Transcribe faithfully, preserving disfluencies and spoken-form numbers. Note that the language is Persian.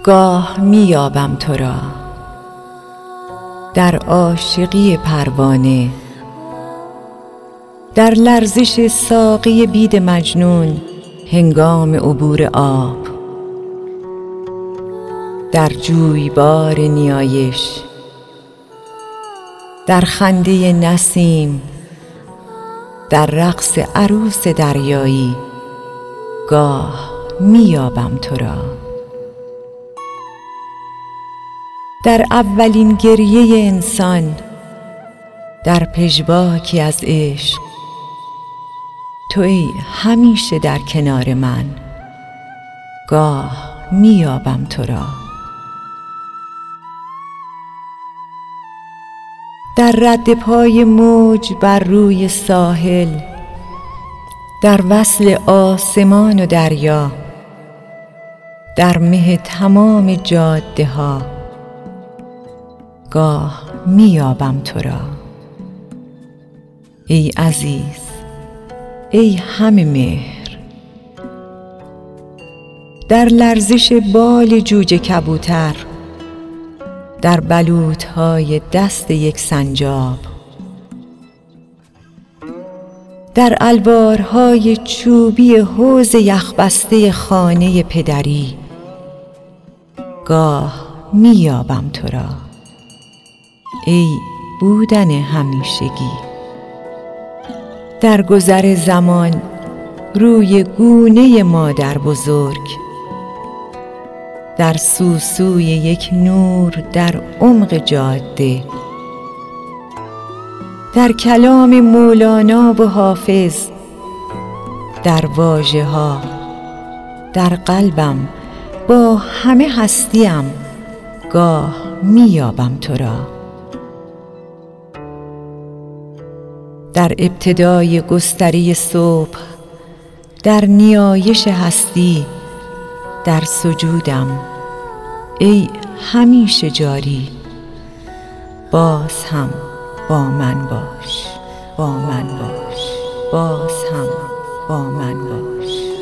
گاه میابم تو را در عاشقی پروانه، در لرزش ساقی بید مجنون هنگام عبور آب، در جویبار نیایش، در خنده نسیم، در رقص عروس دریایی گاه میابم تو را. در اولین گریه انسان، در پژواکی از عشق، تویی همیشه در کنار من، گاه میابم تو را. در رد پای موج بر روی ساحل، در وصل آسمان و دریا، در مه تمام جاده ها گاه میابم تو را. ای عزیز، ای همه مهر، در لرزش بال جوجه کبوتر، در بلوط‌های دست یک سنجاب، در الوارهای چوبی حوض یخبسته خانه پدری گاه میابم تو را. ای بودن همیشگی، در گذر زمان روی گونه مادر بزرگ، در سوسوی یک نور در عمق جاده، در کلام مولانا و حافظ، در واژه ها، در قلبم با همه هستیم گاه میابم تو را. در ابتدای گستری صبح، در نیایش هستی، در سجودم ای همیشه جاری، باز هم با من باش، با من باش، باز هم با من باش.